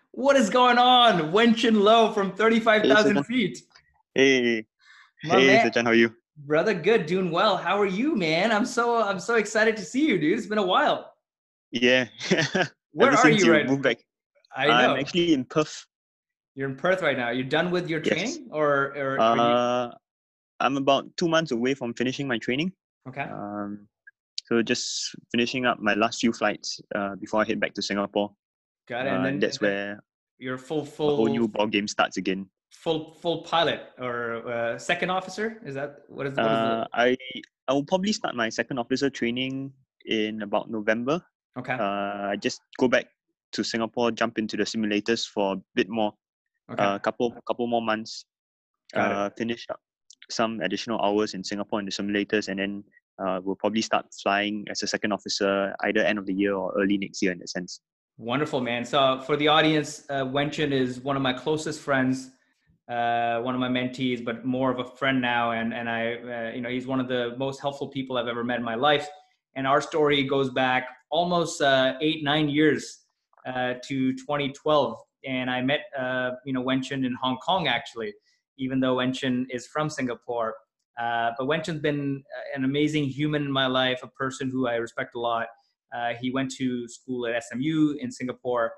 What is going on? Wenchen Low from Hey 35,000 Sachin. feet. Hey, My hey man, Sachin, how are you? brother, good, doing well. How are you, man? I'm so excited to see you, dude. It's been a while. Yeah, Where ever are since you you right? moved back, I I'm know. actually in Perth. You're in Perth right now. You're done with your Yes. training or are you Uh, I'm about 2 months away from finishing my training. okay? Um, so just finishing up my last few flights before I head back to Singapore. Got it. And then And and that's then where you're full a whole full new ball game starts again. full pilot or second officer? Is that what is the Uh, I I will probably start my second officer training in about November. okay. I just go back to Singapore, jump into the simulators for a bit more, Okay. couple more months, Got it. finish up some additional hours in Singapore in the simulators, and then we'll probably start flying as a second officer either end of the year or early next year in that sense. Wonderful, man. So for the audience, Wenchen is one of my closest friends, one of my mentees, but more of a friend now. And I, he's one of the most helpful people I've ever met in my life. And our story goes back almost 8, 9 years to 2012. And I met, Wenchen in Hong Kong actually, even though Wenchen is from Singapore. But Wenchen's been an amazing human in my life, a person who I respect a lot. He went to school at SMU in Singapore,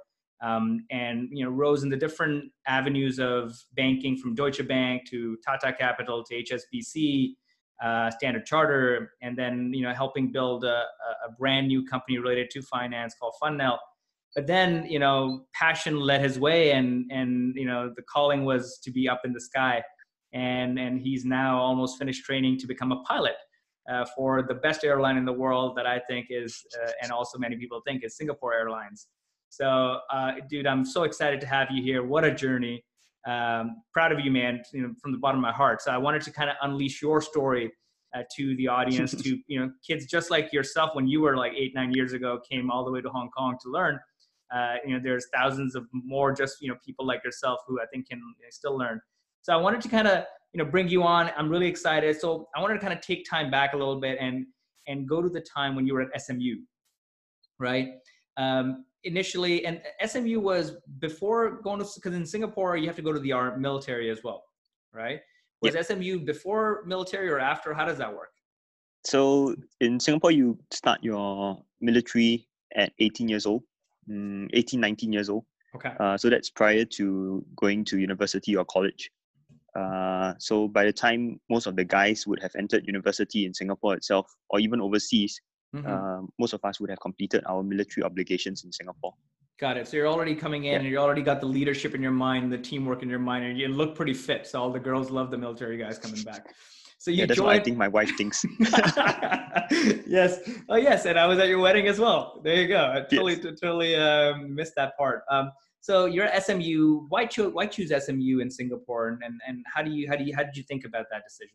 and rose in the different avenues of banking, from Deutsche Bank to Tata Capital to HSBC, Standard Charter, and then helping build a brand new company related to finance called FundNel. But then passion led his way, and the calling was to be up in the sky, and he's now almost finished training to become a pilot for the best airline in the world that I think is, and also many people think is Singapore Airlines. So, dude, I'm so excited to have you here. What a journey! Proud of you, man. From the bottom of my heart. So I wanted to kind of unleash your story to the audience, to kids just like yourself when you were like 8, 9 years ago, came all the way to Hong Kong to learn. There's thousands of more just people like yourself who I think can still learn. So I wanted to kind of bring you on. I'm really excited. So I wanted to kind of take time back a little bit and go to the time when you were at SMU, right? Initially, and SMU was before going to, because in Singapore you have to go to the military as well, right? Was Yep. SMU before military or after? How does that work? So in Singapore, you start your military at 18 years old, 18, 19 years old. Okay. So that's prior to going to university or college. So by the time most of the guys would have entered university in Singapore itself, or even overseas, Mm-hmm. most of us would have completed our military obligations in Singapore. Got it. So you're already coming in Yeah, and you already got the leadership in your mind, the teamwork in your mind, and you look pretty fit. So all the girls love the military guys coming back. So yeah, you that's what I joined. think my wife thinks. Yes. Oh, yes. And I was at your wedding as well. There you go. I totally, Yes. totally missed that part. So you're at SMU. Why choose SMU in Singapore? And how did you think about that decision?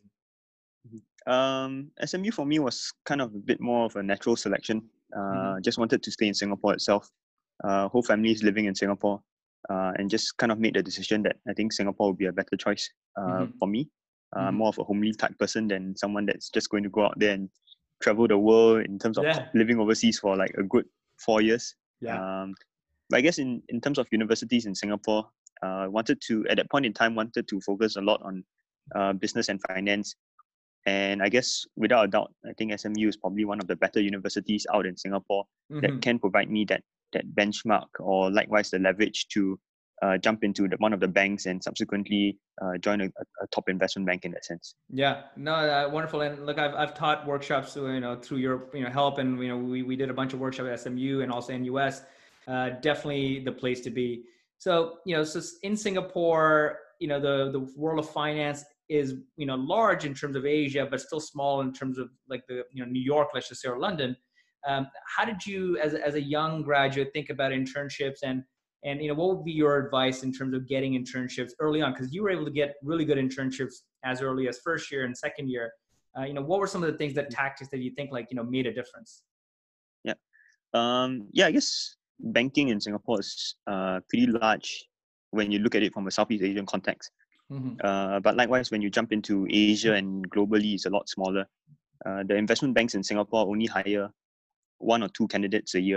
SMU for me was kind of a bit more of a natural selection. Mm-hmm. Just wanted to stay in Singapore itself. Whole family is living in Singapore, and just kind of made the decision that I think Singapore would be a better choice Mm-hmm. for me. Mm-hmm. More of a homely type person than someone that's just going to go out there and travel the world in terms of Yeah. living overseas for like a good 4 years. Yeah. Um, but I guess in terms of universities in Singapore, wanted to at that point in time wanted to focus a lot on business and finance. And I guess without a doubt, I think SMU is probably one of the better universities out in Singapore that Mm-hmm. can provide me that benchmark or likewise the leverage to jump into one of the banks and subsequently join a top investment bank in that sense. Yeah, no, wonderful. And look, I've taught workshops, through your, help, and we did a bunch of workshops at SMU and also in US. Definitely the place to be. So so in Singapore, the world of finance is large in terms of Asia, but still small in terms of like the New York, let's just say, or London. How did you, as a young graduate, think about internships, and what would be your advice in terms of getting internships early on? Because you were able to get really good internships as early as first year and second year. What were some of the things, that tactics that you think made a difference? Yeah. Yeah, I guess banking in Singapore is pretty large when you look at it from a Southeast Asian context. Mm-hmm. But likewise, when you jump into Asia and globally, it's a lot smaller. The investment banks in Singapore only hire one or two candidates a year.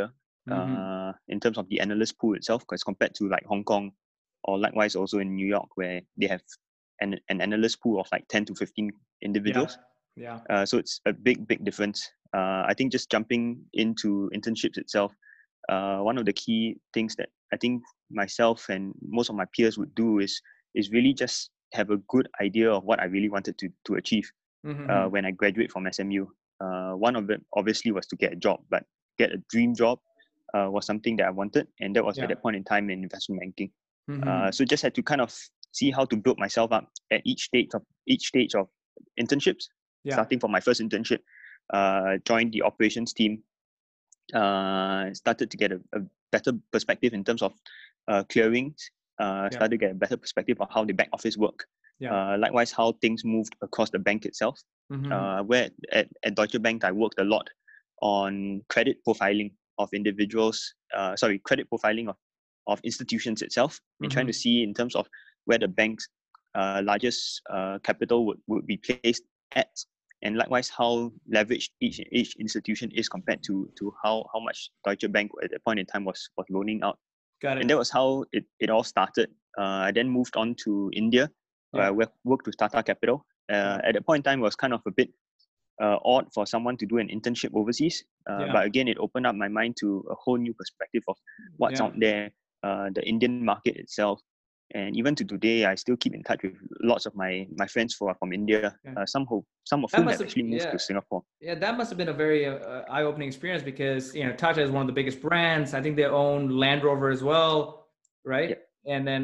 in terms of the analyst pool itself, because compared to like Hong Kong or likewise also in New York, where they have an analyst pool of like 10 to 15 individuals. Yeah. So it's a big difference. I think just jumping into internships itself, one of the key things that I think myself and most of my peers would do is really just have a good idea of what I really wanted to achieve when I graduate from SMU. One of them obviously was to get a job, but get a dream job was something that I wanted, and that was at that point in time in investment banking. So just had to kind of see how to build myself up at each stage of internships. Starting from my first internship, joined the operations team, started to get a better perspective in terms of clearings, started to get a better perspective of how the back office work. Likewise, how things moved across the bank itself. Where at Deutsche Bank, I worked a lot on credit profiling of individuals, credit profiling of institutions itself, and trying to see in terms of where the bank's largest capital would be placed at, and likewise how leveraged each institution is compared to how much Deutsche Bank at that point in time was loaning out. Got it. And that was how it all started. I then moved on to India, where I worked with Tata Capital. At that point in time, it was kind of a bit odd for someone to do an internship overseas. But again, it opened up my mind to a whole new perspective of what's out there, the Indian market itself. And even to today, I still keep in touch with lots of my friends who are from India. Some of whom have actually moved to Singapore. Yeah, that must have been a very eye-opening experience, because Tata is one of the biggest brands. I think they own Land Rover as well, right? And then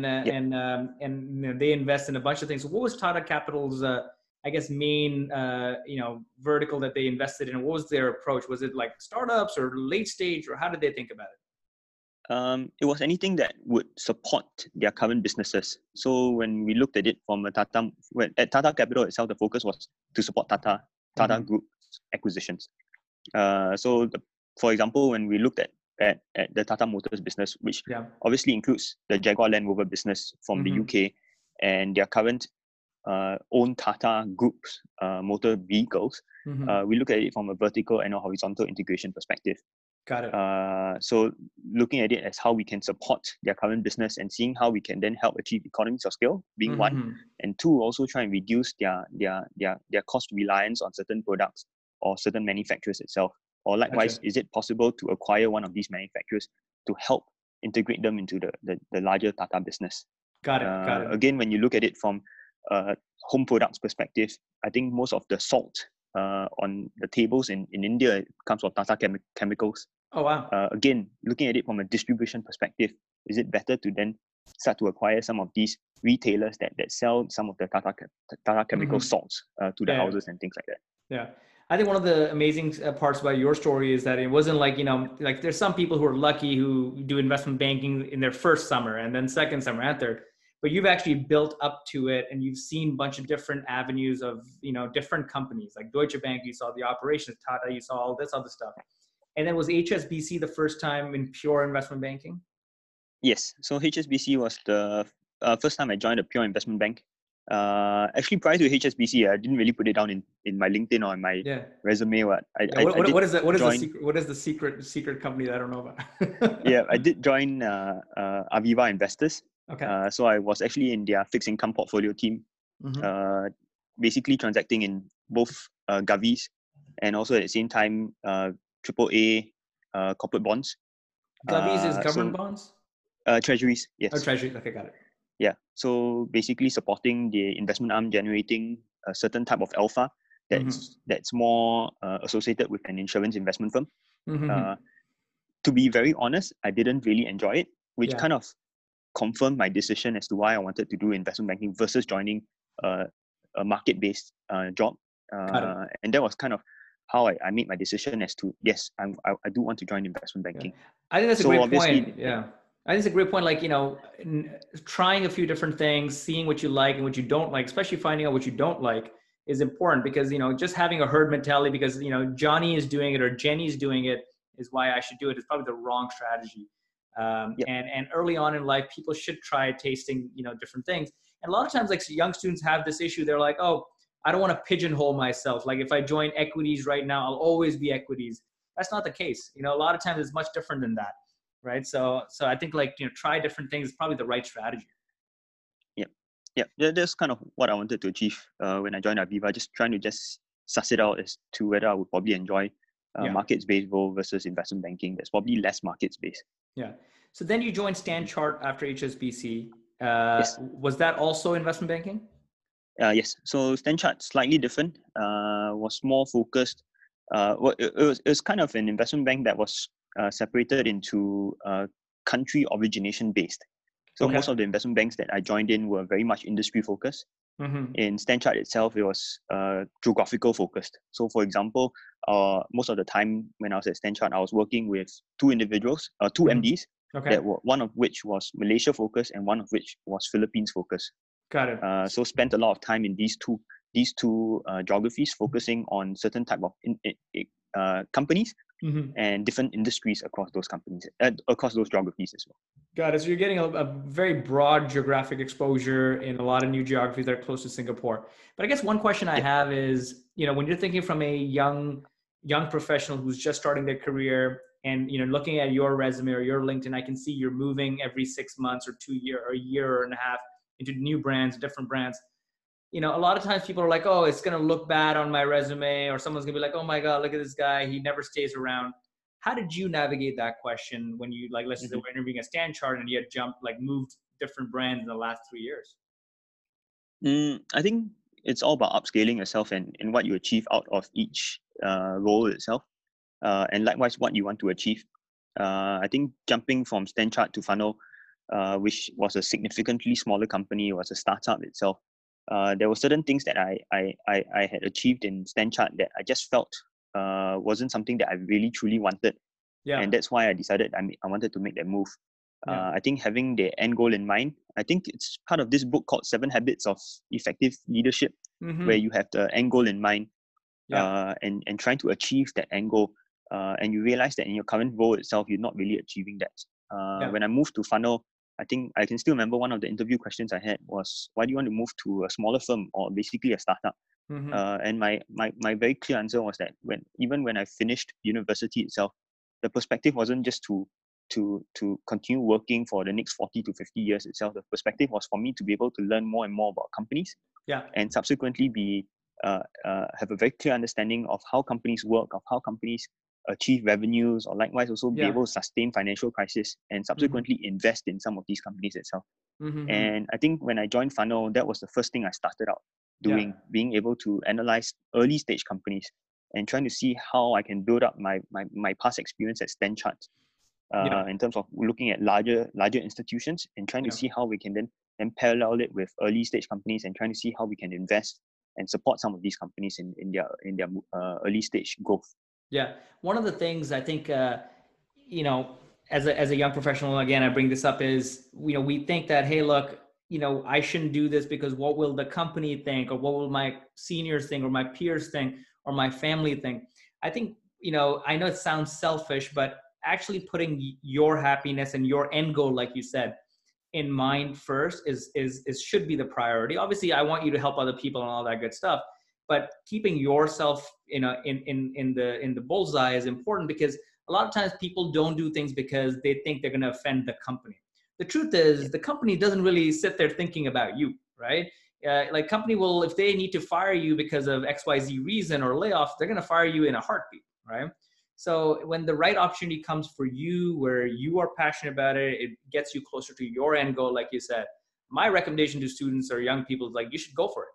and they invest in a bunch of things. So what was Tata Capital's main vertical that they invested in? What was their approach? Was it like startups or late stage, or how did they think about it? It was anything that would support their current businesses. So when we looked at it from at Tata Capital itself, the focus was to support Tata Group acquisitions. For example, when we looked at the Tata Motors business, which obviously includes the Jaguar Land Rover business from the UK and their current own Tata Group's motor vehicles, we look at it from a vertical and a horizontal integration perspective. Got it. So looking at it as how we can support their current business and seeing how we can then help achieve economies of scale, being one, and two, also try and reduce their cost reliance on certain products or certain manufacturers itself. Or likewise, is it possible to acquire one of these manufacturers to help integrate them into the larger Tata business? Got it. Again, when you look at it from home products perspective, I think most of the salt on the tables in India comes from Tata Chemicals. Oh, wow. Again, looking at it from a distribution perspective, is it better to then start to acquire some of these retailers that sell some of the Tata Chemical salts to the houses and things like that? Yeah. I think one of the amazing parts about your story is that it wasn't like, like there's some people who are lucky who do investment banking in their first summer and then second summer and third, but you've actually built up to it and you've seen a bunch of different avenues of, different companies like Deutsche Bank, you saw the operations, Tata, you saw all this other stuff. And then was HSBC the first time in pure investment banking? Yes. So HSBC was the first time I joined a pure investment bank. Actually, prior to HSBC, I didn't really put it down in my LinkedIn or in my resume. What is the secret company that I don't know about? I did join Aviva Investors. Okay. So I was actually in their fixed income portfolio team, basically transacting in both govies and also at the same time AAA corporate bonds. Govies is government bonds? Treasuries, yes. Oh, treasuries. Okay, got it. Yeah. So basically supporting the investment arm generating a certain type of alpha that's more associated with an insurance investment firm. To be very honest, I didn't really enjoy it, which kind of confirmed my decision as to why I wanted to do investment banking versus joining a market-based job. And that was kind of how I made my decision as to, yes, I do want to join investment banking. I think that's a great point. I think it's a great point. Like, trying a few different things, seeing what you like and what you don't like, especially finding out what you don't like is important because, just having a herd mentality because, Johnny is doing it or Jenny's doing it is why I should do it is probably the wrong strategy. And early on in life, people should try tasting, different things. And a lot of times, like young students have this issue. They're like, oh, I don't want to pigeonhole myself. Like if I join equities right now, I'll always be equities. That's not the case. You know, a lot of times it's much different than that, right? So I think like, you know, try different things is probably the right strategy. Yeah, yeah, that's kind of what I wanted to achieve when I joined Aviva. Just trying to just suss it out as to whether I would probably enjoy Yeah. markets-based role versus investment banking. That's probably less markets-based. Yeah. So then you joined StanChart after HSBC. Yes. Was that also investment banking? Yes. So StanChart slightly different. Was more focused. Well, it was kind of an investment bank that was separated into country origination based. So Okay. most of the investment banks that I joined in were very much industry focused. Mm-hmm. In StanChart itself, it was geographical focused. So, for example, most of the time when I was at StanChart, I was working with two individuals, two Mm-hmm. MDs, Okay. that were, one of which was Malaysia focused and one of which was Philippines focused. Got it. So spent a lot of time in these two geographies, focusing on certain type of companies Mm-hmm. and different industries across those companies, across those geographies as well. Got it. So you're getting a very broad geographic exposure in a lot of new geographies that are close to Singapore. But I guess one question I have is, you know, when you're thinking from a young professional who's just starting their career, and you know, looking at your resume or your LinkedIn, I can see you're moving every 6 months or 2 year or a year and a half into new brands, different brands. You know, a lot of times people are like, oh, it's going to look bad on my resume, or someone's going to be like, oh my God, look at this guy, he never stays around. How did you navigate that question when you, like, let's just say we're interviewing a StanChart and you had moved different brands in the last 3 years? I think it's all about upscaling yourself and what you achieve out of each role itself, and likewise what you want to achieve. I think jumping from StanChart to Funnel, which was a significantly smaller company, was a startup itself. There were certain things that I had achieved in StanChart that I just felt wasn't something that I really truly wanted, Yeah. and that's why I decided I wanted to make that move. I think having the end goal in mind, I think it's part of this book called 7 Habits of Effective Leadership, where you have the end goal in mind, and trying to achieve that end goal, and you realize that in your current role itself, you're not really achieving that. When I moved to Funnel, I think I can still remember one of the interview questions I had was, why do you want to move to a smaller firm or basically a startup? And my very clear answer was that even when I finished university itself, the perspective wasn't just to continue working for the next 40 to 50 years itself. The perspective was for me to be able to learn more and more about companies, and subsequently have a very clear understanding of how companies work, of how companies achieve revenues, or likewise also be able to sustain financial crisis and subsequently invest in some of these companies itself. And I think when I joined Funnel, that was the first thing I started out doing, being able to analyze early stage companies and trying to see how I can build up my past experience at StanChart, in terms of looking at larger institutions and trying to see how we can then parallel it with early stage companies and trying to see how we can invest and support some of these companies in their early stage growth. Yeah. One of the things I think, you know, as a young professional, again, I bring this up is, you know, we think that, hey, look, you know, I shouldn't do this because what will the company think, or what will my seniors think, or my peers think, or my family think? I think, you know, I know it sounds selfish, but actually putting your happiness and your end goal, like you said, in mind first is should be the priority. Obviously, I want you to help other people and all that good stuff, but keeping yourself, you know, in the bullseye is important, because a lot of times people don't do things because they think they're going to offend the company. The truth is, the company doesn't really sit there thinking about you, right? Like, company will, if they need to fire you because of XYZ reason or layoff, they're going to fire you in a heartbeat, right? So when the right opportunity comes for you, where you are passionate about it, it gets you closer to your end goal, like you said. My recommendation to students or young people is, like, you should go for it.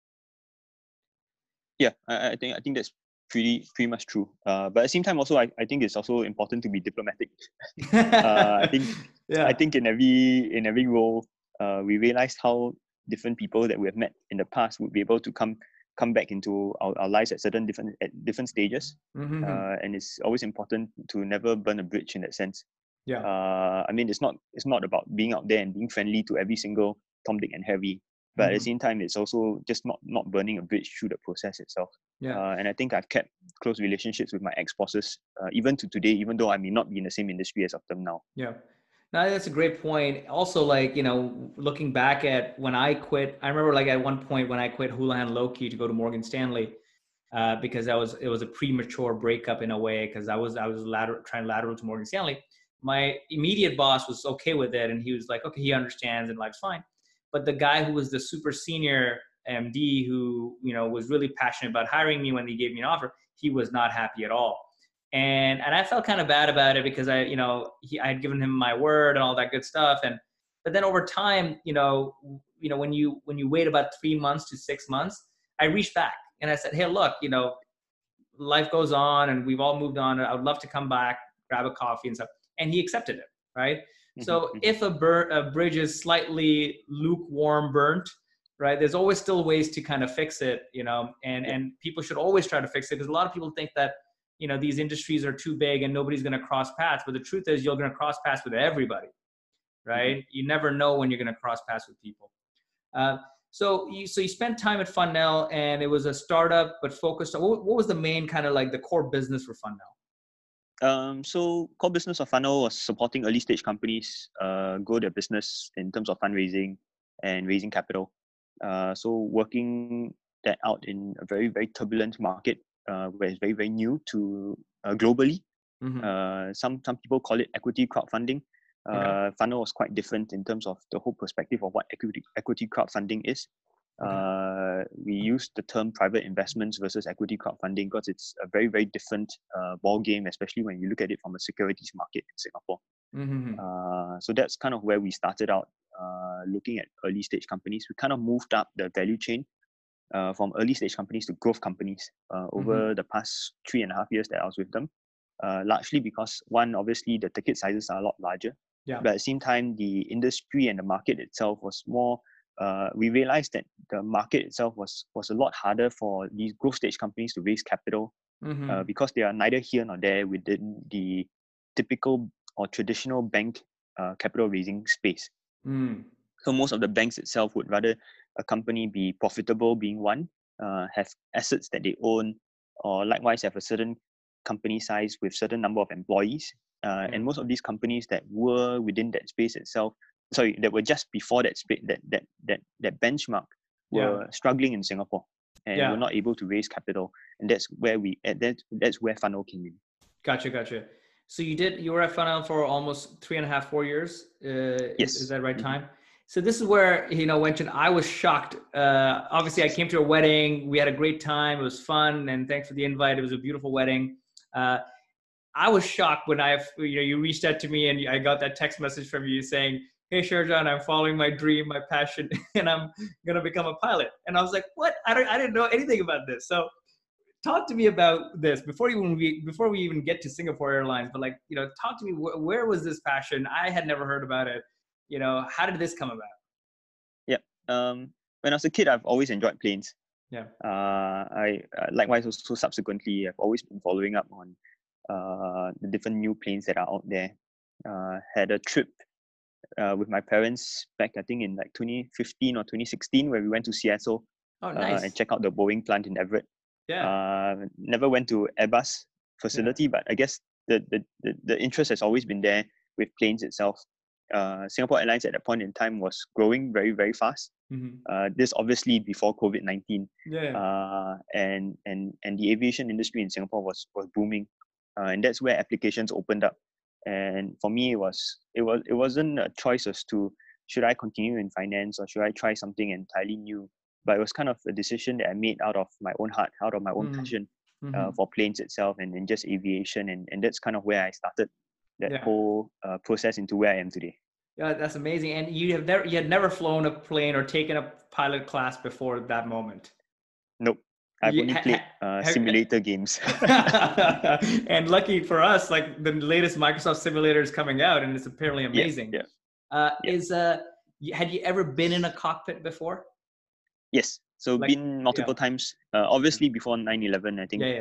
Yeah, I think that's pretty much true. But at the same time, also I think it's also important to be diplomatic. I think in every role, we realized how different people that we have met in the past would be able to come back into our lives at different stages. And it's always important to never burn a bridge in that sense. I mean, it's not about being out there and being friendly to every single Tom, Dick, and Harry. But at the same time, it's also just not burning a bridge through the process itself. And I think I've kept close relationships with my ex-bosses, even to today, even though I may not be in the same industry as of them now. Yeah. No, that's a great point. Also, like, you know, looking back at when I quit, I remember, like, at one point when I quit Houlihan Lokey to go to Morgan Stanley, because it was a premature breakup in a way, because I was trying lateral to Morgan Stanley. My immediate boss was okay with it, and he was like, okay, he understands and life's fine. But the guy who was the super senior MD, who was really passionate about hiring me when he gave me an offer, he was not happy at all. And I felt kind of bad about it, because I had given him my word and all that good stuff. But then over time, when you wait about 3 months to 6 months, I reached back and I said, hey, look, life goes on and we've all moved on. I would love to come back, grab a coffee and stuff. And he accepted it, right? So if a bridge is slightly lukewarm burnt, right, there's always still ways to kind of fix it, and people should always try to fix it, because a lot of people think that, these industries are too big and nobody's going to cross paths. But the truth is, you're going to cross paths with everybody, right? You never know when you're going to cross paths with people. So you spent time at Funnel, and it was a startup, but focused on, what was the main kind of like the core business for Funnel? So core business of Funnel was supporting early stage companies grow their business in terms of fundraising and raising capital. So working that out in a very, very turbulent market where it's very, very new to globally. Some people call it equity crowdfunding. Funnel was quite different in terms of the whole perspective of what equity crowdfunding is. We use the term private investments versus equity crowdfunding because it's a very, very different ball game, especially when you look at it from a securities market in Singapore. So that's kind of where we started out, looking at early stage companies. We kind of moved up the value chain from early stage companies to growth companies over the past 3.5 years that I was with them. Largely because, one, obviously the ticket sizes are a lot larger. But at the same time, the industry and the market itself was more, we realized that the market itself was a lot harder for these growth stage companies to raise capital because they are neither here nor there within the typical or traditional bank capital raising space. So most of the banks itself would rather a company be profitable, being one, have assets that they own, or likewise have a certain company size with certain number of employees. And most of these companies that were within that space itself, that were just before that space, that benchmark, were struggling in Singapore and were not able to raise capital. And that's where that's where Funnel came in. Gotcha. So you were at Funnel for almost 3.5, 4 years. Yes. Is that right time? So this is where, Wenchen, I was shocked. Obviously I came to a wedding. We had a great time. It was fun. And thanks for the invite. It was a beautiful wedding. I was shocked when you reached out to me and I got that text message from you saying, hey, Sharjan, I'm following my dream, my passion, and I'm going to become a pilot. And I was like, what? I didn't know anything about this. So talk to me about this before we even get to Singapore Airlines, but talk to me, where was this passion? I had never heard about it. How did this come about? Yeah. When I was a kid, I've always enjoyed planes. Yeah. I likewise also subsequently, I've always been following up on the different new planes that are out there. Had a trip with my parents back, I think in like 2015 or 2016, where we went to Seattle and check out the Boeing plant in Everett. Never went to Airbus facility, but I guess the interest has always been there with planes itself. Singapore Airlines at that point in time was growing very, very fast. This obviously before COVID-19. And the aviation industry in Singapore was booming. And that's where applications opened up. And for me, it wasn't a choice as to should I continue in finance or should I try something entirely new. But it was kind of a decision that I made out of my own heart, out of my own passion for planes itself and just aviation. And that's kind of where I started that whole process into where I am today. Yeah, that's amazing. And you had never flown a plane or taken a pilot class before that moment? Nope. I've only played simulator games. And lucky for us, like the latest Microsoft simulator is coming out and it's apparently amazing. Had you ever been in a cockpit before? Yes. So been multiple times. Obviously before 9/11, I think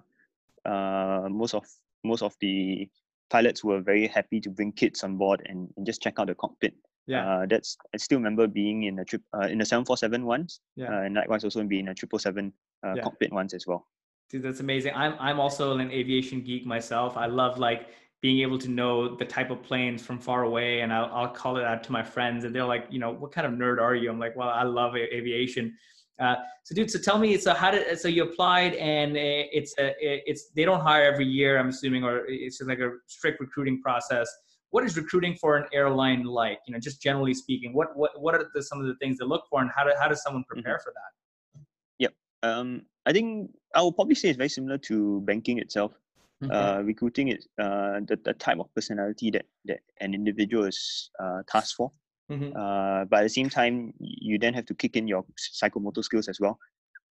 most of the pilots were very happy to bring kids on board and just check out the cockpit. I still remember being in a 747 once, and likewise also being in a 777 cockpit once as well. Dude, that's amazing. I'm also an aviation geek myself. I love being able to know the type of planes from far away, and I'll call it out to my friends, and they're like, what kind of nerd are you? I'm like, well, I love aviation. So dude, so tell me, so you applied, and they don't hire every year, I'm assuming, or it's just like a strict recruiting process. What is recruiting for an airline like? Just generally speaking, what are some of the things they look for, and how does someone prepare for that? Yep. I think I will probably say it's very similar to banking itself. Okay. Recruiting is the type of personality that an individual is tasked for. But at the same time, you then have to kick in your psychomotor skills as well.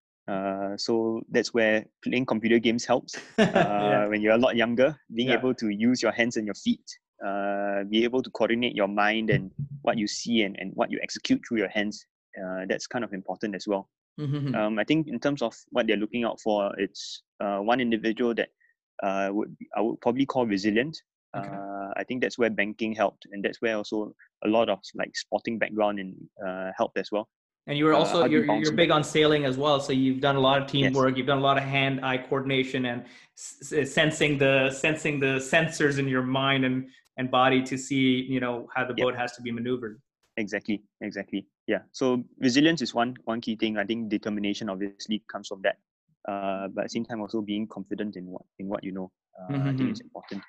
So that's where playing computer games helps. Yeah. When you're a lot younger, being Yeah. able to use your hands and your feet, be able to coordinate your mind and what you see and what you execute through your hands, that's kind of important as well. I think in terms of what they're looking out for, it's one individual that I would probably call resilient. Okay. I think that's where banking helped, and that's where also a lot of like sporting background and helped as well. And you were also you're big back? on sailing as well, so you've done a lot of teamwork. Yes. You've done a lot of hand-eye coordination and sensing the sensors in your mind and body to see how the boat has to be maneuvered. Exactly. Yeah. So resilience is one key thing. I think determination obviously comes from that. But at the same time, also being confident in what you know. I think it's important.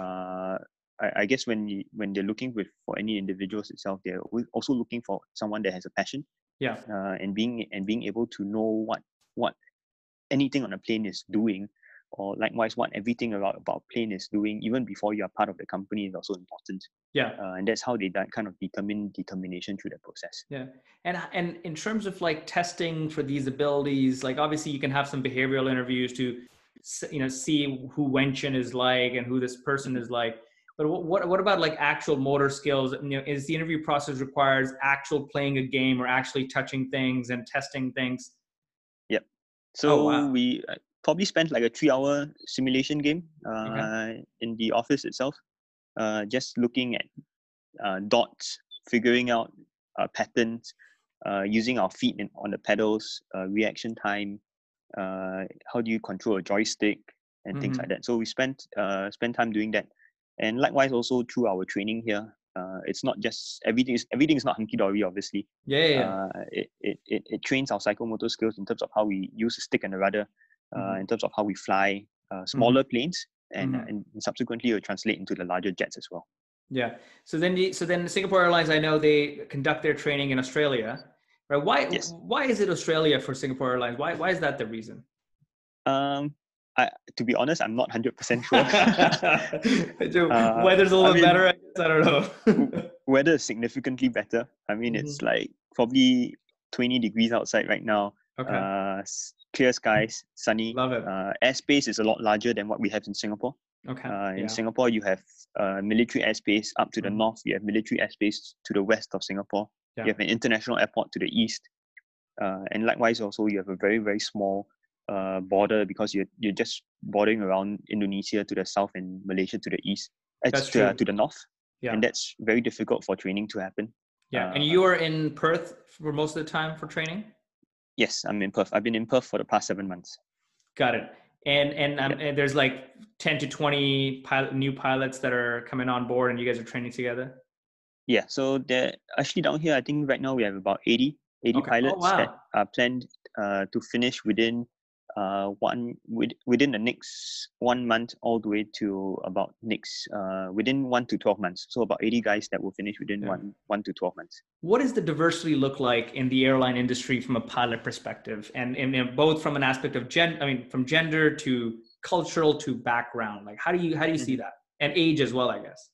I guess when they're looking for any individuals itself, they're also looking for someone that has a passion. Yeah. And being able to know what anything on a plane is doing, or likewise what everything about a plane is doing, even before you are part of the company, is also important. Yeah. And that's how they kind of determine determination through that process. Yeah. And in terms of like testing for these abilities, like obviously you can have some behavioral interviews to see who Wenchen is like and who this person is like. But what about like actual motor skills? Is the interview process requires actual playing a game or actually touching things and testing things? Yep. So wow. we probably spent like a 3-hour simulation game in the office itself, just looking at dots, figuring out patterns, using our feet on the pedals, reaction time, how do you control a joystick and things like that. So we spent time doing that. And likewise also through our training here, it's not just everything is not hunky-dory, obviously. It trains our psychomotor skills in terms of how we use a stick and a rudder, in terms of how we fly smaller planes, and subsequently it will translate into the larger jets as well. Yeah. So then Singapore Airlines, I know they conduct their training in Australia, right? Why is it Australia for Singapore Airlines? Why is that the reason? To be honest, I'm not 100% sure. Weather's a little bit better, I guess. I don't know. Weather is significantly better. I mean, it's like probably 20 degrees outside right now. Okay. Clear skies, sunny. Love it. Airspace is a lot larger than what we have in Singapore. Okay. In Singapore, you have military airspace up to the north. You have military airspace to the west of Singapore. You have an international airport to the east. And likewise, also, you have a very, very small border, because you're just bordering around Indonesia to the south and Malaysia to the east. To the north. Yeah. And that's very difficult for training to happen. Yeah. And you are in Perth for most of the time for training? Yes, I'm in Perth. I've been in Perth for the past 7 months. Got it. And there's like 10 to 20 new pilots that are coming on board, and you guys are training together? Yeah. So they're actually down here, I think right now we have about 80 pilots that are planned to finish within within the next 1 month, all the way to about within 1 to 12 months. So about 80 guys that will finish within 1 to 12 months. What does the diversity look like in the airline industry from a pilot perspective, and both from an aspect of from gender to cultural to background? Like how do you see that, and age as well, I guess?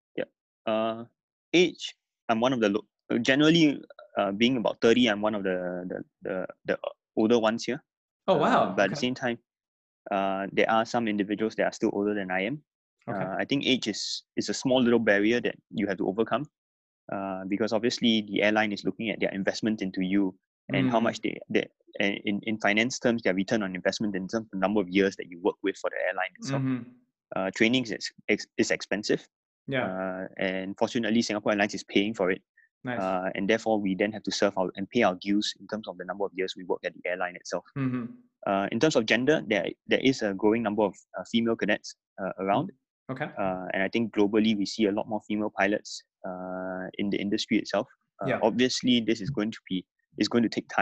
Yeah. Age, I'm one of the generally being about 30. I'm one of the older ones here. Oh, wow. But at the same time, there are some individuals that are still older than I am. I think age is a small little barrier that you have to overcome, because obviously the airline is looking at their investment into you and how much they in finance terms, their return on investment in terms of the number of years that you work with for the airline itself. Training is expensive. Yeah. And fortunately, Singapore Airlines is paying for it. Nice. And therefore, we then have to serve and pay our dues in terms of the number of years we work at the airline itself. In terms of gender, there is a growing number of female cadets around. Okay. And I think globally, we see a lot more female pilots in the industry itself. Obviously, this is going to take time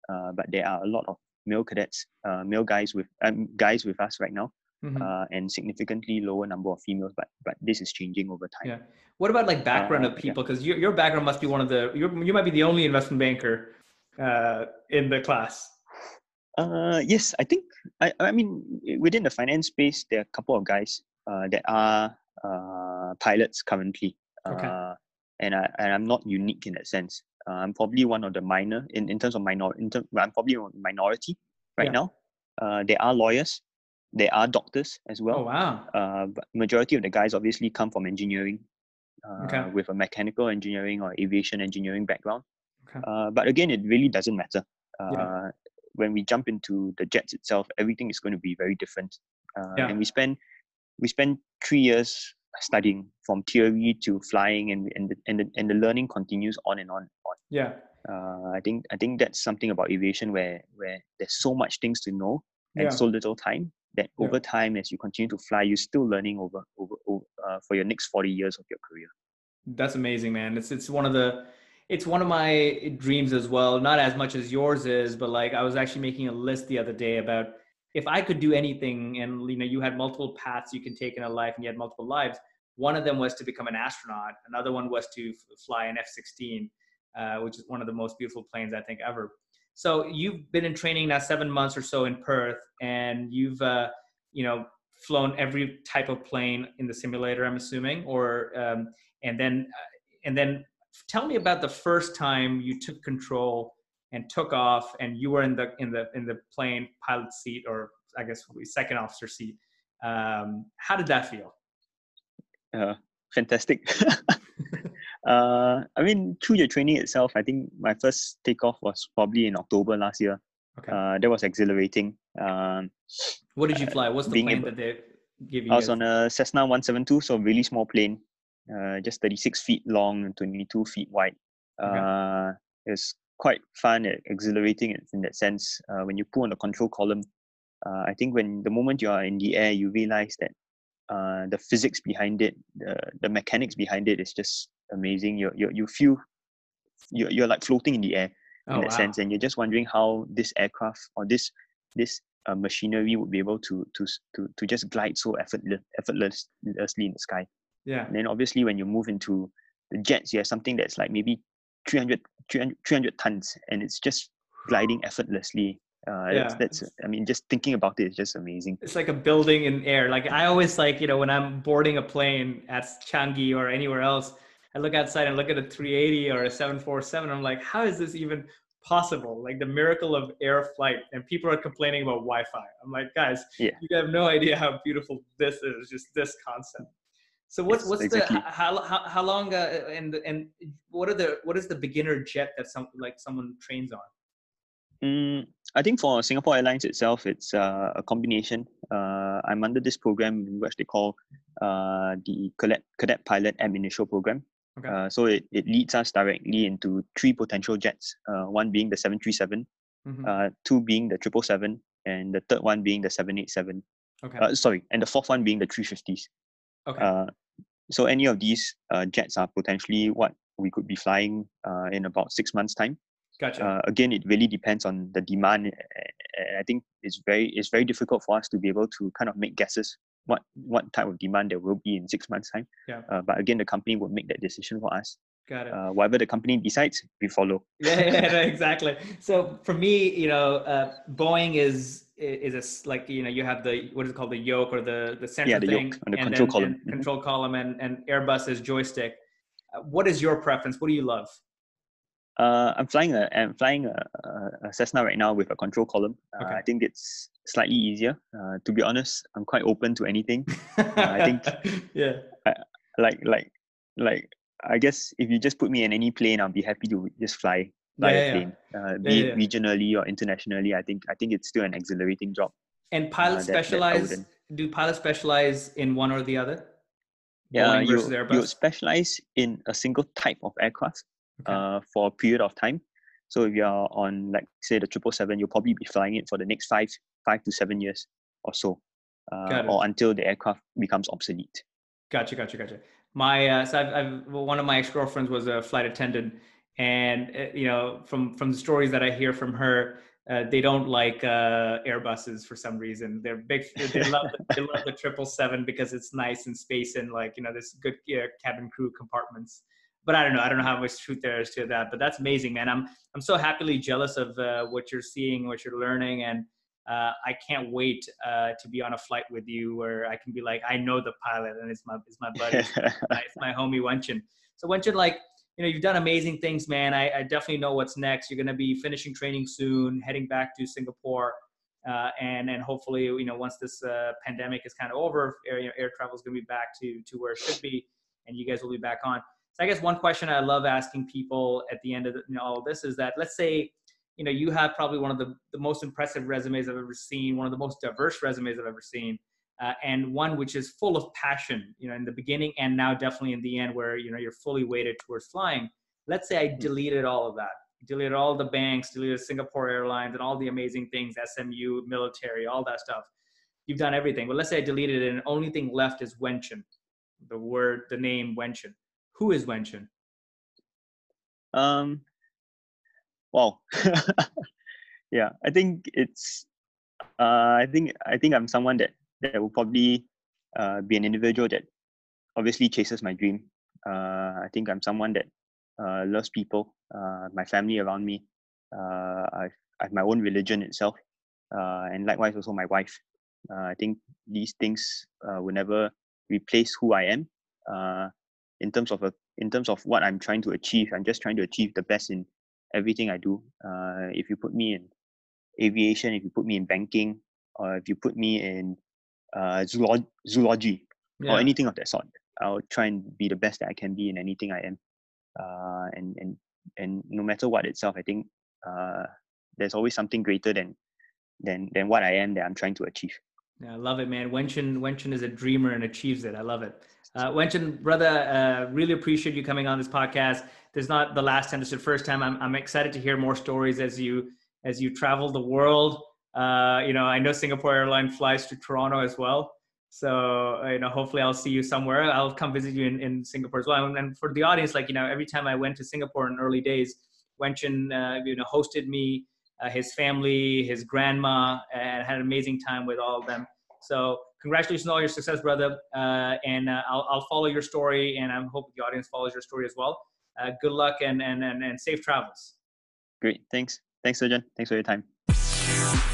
but there are a lot of male cadets, male guys with us right now, and significantly lower number of females. But this is changing over time. Yeah. What about like background of people? Because your background must be one of the you might be the only investment banker in the class. Yes, I think I mean within the finance space, there are a couple of guys that are pilots currently. Okay. And I'm not unique in that sense. I'm probably one of the minor in terms of I'm probably a minority right now. There are lawyers, there are doctors as well. Oh wow. But majority of the guys obviously come from engineering, with a mechanical engineering or aviation engineering background. Okay. But again, it really doesn't matter. Yeah. When we jump into the jets itself, everything is going to be very different. And we spend 3 years studying from theory to flying, and the learning continues on and on and on. Yeah. I think that's something about aviation where there's so much things to know and so little time that over time, as you continue to fly, you're still learning over for your next 40 years of your career. That's amazing, man. It's one of my dreams as well. Not as much as yours is, but like I was actually making a list the other day about if I could do anything, and you had multiple paths you can take in a life, and you had multiple lives. One of them was to become an astronaut. Another one was to fly an F-16, which is one of the most beautiful planes I think ever. So you've been in training now 7 months or so in Perth, and you've flown every type of plane in the simulator, I'm assuming, or and then tell me about the first time you took control and took off, and you were in the plane pilot seat, or I guess second officer seat. How did that feel? Fantastic. I mean, through your training itself, I think my first takeoff was probably in October last year. Okay. That was exhilarating. What did you fly? What's the plane that they give you? I was on a Cessna 172, so a really small plane, just 36 feet long and 22 feet wide. It was quite fun and exhilarating in that sense. When you pull on the control column, I think the moment you are in the air, you realize that the physics behind it, the mechanics behind it is just amazing. You feel you're like floating in the air in that sense, and you're just wondering how this aircraft or this machinery would be able to just glide so effortlessly in the sky. Yeah. And then obviously when you move into the jets, you have something that's like maybe 300 tons, and it's just gliding effortlessly. That's I mean, just thinking about it is just amazing. It's like a building in air. Like I always when I'm boarding a plane at Changi or anywhere else, I look outside and look at a 380 or a 747. I'm like, how is this even possible? Like the miracle of air flight, and people are complaining about Wi-Fi. I'm like, guys, you have no idea how beautiful this is. Just this concept. So what's exactly. How long and what is the beginner jet that someone trains on? I think for Singapore Airlines itself, it's a combination. I'm under this program which they call the Cadet Pilot Ab Initio program. Okay. So it leads us directly into 3 potential jets. One being the 737, 2 being the 777, and the third one being the 787. Okay. And the fourth one being the 350s. Okay. So any of these jets are potentially what we could be flying in about 6 months' time. Gotcha. Again, it really depends on the demand. I think it's very difficult for us to be able to kind of make guesses what type of demand there will be in 6 months' time. Yeah. But again, the company will make that decision for us. Got it. Whatever the company decides, we follow. Yeah, exactly. So for me, Boeing is you have the what is it called, the yoke or the center thing, yoke and the control column. And control column, and Airbus is joystick. What is your preference? What do you love? I'm flying a Cessna right now with a control column. Okay. I think it's slightly easier. To be honest, I'm quite open to anything. I think I guess if you just put me in any plane, I'll be happy to just fly a plane. Be it regionally or internationally, I think it's still an exhilarating job. And pilots specialize? Do pilots specialize in one or the other? Yeah, you specialize in a single type of aircraft. For a period of time. So if you're on, like, say, the 777, you'll probably be flying it for the next 5 to 7 years or so, or until the aircraft becomes obsolete. Gotcha. My I've one of my ex-girlfriends was a flight attendant, And from the stories that I hear from her, they don't like Airbuses for some reason. They're big. They love the 777 because it's nice and space and there's good cabin crew compartments. But I don't know. I don't know how much truth there is to that. But that's amazing, man. I'm so happily jealous of what you're seeing, what you're learning, and I can't wait to be on a flight with you where I can be like, I know the pilot and it's my buddy, it's my homie Wenchin. So Wenchin, you've done amazing things, man. I definitely know what's next. You're going to be finishing training soon, heading back to Singapore. And hopefully, once this pandemic is kind of over, air travel is going to be back to where it should be, and you guys will be back on. So I guess one question I love asking people at the end of all of this is that, let's say, you have probably one of the most impressive resumes I've ever seen, one of the most diverse resumes I've ever seen. And one which is full of passion, in the beginning and now definitely in the end where, you're fully weighted towards flying. Let's say I deleted all of that, deleted all the banks, deleted Singapore Airlines and all the amazing things, SMU, military, all that stuff. You've done everything. But let's say I deleted it and the only thing left is Wenchin, the name Wenchin. Who is Wenchin? Wow. Yeah, I think it's, I think I'm someone that will probably be an individual that obviously chases my dream. I think I'm someone that loves people, my family around me. I have my own religion itself, and likewise also my wife. I think these things will never replace who I am. In terms of what I'm trying to achieve, I'm just trying to achieve the best in everything I do. If you put me in aviation, if you put me in banking, or if you put me in zoology or anything of that sort, I'll try and be the best that I can be in anything I am. And no matter what itself, I think there's always something greater than what I am that I'm trying to achieve. Yeah, I love it, man. Wenchin is a dreamer and achieves it. I love it. Wenchin, brother, really appreciate you coming on this podcast. This is not the last time, this is the first time. I'm excited to hear more stories as you travel the world. I know Singapore Airlines flies to Toronto as well. So, hopefully I'll see you somewhere. I'll come visit you in Singapore as well. And for the audience, every time I went to Singapore in early days, Wenchin, hosted me, his family, his grandma, and had an amazing time with all of them. So congratulations on all your success, brother. And I'll follow your story, and I hope the audience follows your story as well. Good luck and safe travels. Great. Thanks, Surjan. Thanks for your time.